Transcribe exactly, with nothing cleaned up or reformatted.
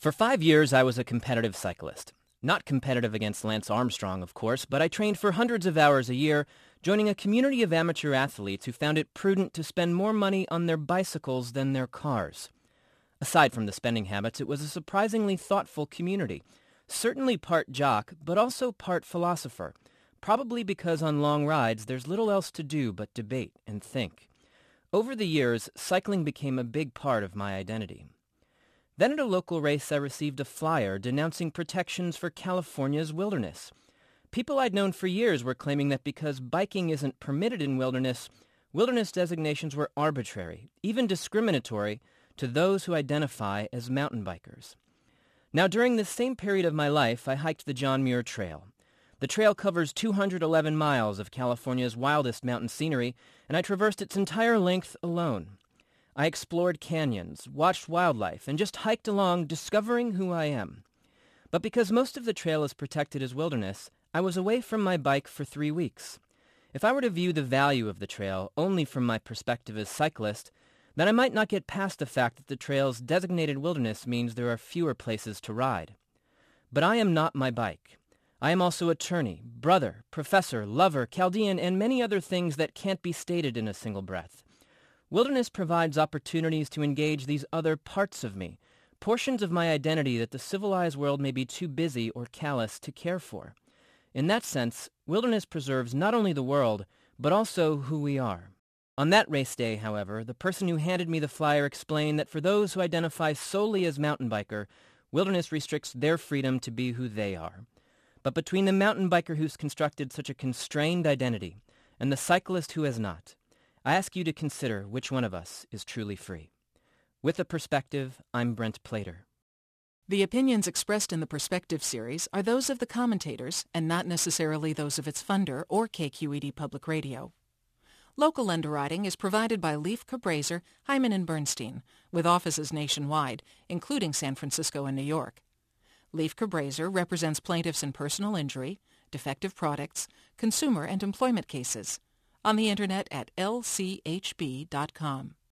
For five years, I was a competitive cyclist. Not competitive against Lance Armstrong, of course, but I trained for hundreds of hours a year, joining a community of amateur athletes who found it prudent to spend more money on their bicycles than their cars. Aside from the spending habits, it was a surprisingly thoughtful community. Certainly part jock, but also part philosopher. Probably because on long rides, there's little else to do but debate and think. Over the years, cycling became a big part of my identity. Then at a local race, I received a flyer denouncing protections for California's wilderness. People I'd known for years were claiming that because biking isn't permitted in wilderness, wilderness designations were arbitrary, even discriminatory, to those who identify as mountain bikers. Now, during this same period of my life, I hiked the John Muir Trail. The trail covers two hundred eleven miles of California's wildest mountain scenery, and I traversed its entire length alone. I explored canyons, watched wildlife, and just hiked along, discovering who I am. But because most of the trail is protected as wilderness, I was away from my bike for three weeks. If I were to view the value of the trail only from my perspective as cyclist, then I might not get past the fact that the trail's designated wilderness means there are fewer places to ride. But I am not my bike. I am also attorney, brother, professor, lover, Chaldean, and many other things that can't be stated in a single breath. Wilderness provides opportunities to engage these other parts of me, portions of my identity that the civilized world may be too busy or callous to care for. In that sense, wilderness preserves not only the world, but also who we are. On that race day, however, the person who handed me the flyer explained that for those who identify solely as mountain biker, wilderness restricts their freedom to be who they are. But between the mountain biker who's constructed such a constrained identity and the cyclist who has not, I ask you to consider which one of us is truly free. With a Perspective, I'm Brent Plater. The opinions expressed in the Perspective series are those of the commentators and not necessarily those of its funder or K Q E D Public Radio. Local underwriting is provided by Leif Cabraser, Hyman and Bernstein, with offices nationwide, including San Francisco and New York. Leif Cabraser represents plaintiffs in personal injury, defective products, consumer and employment cases. On the Internet at L C H B dot com.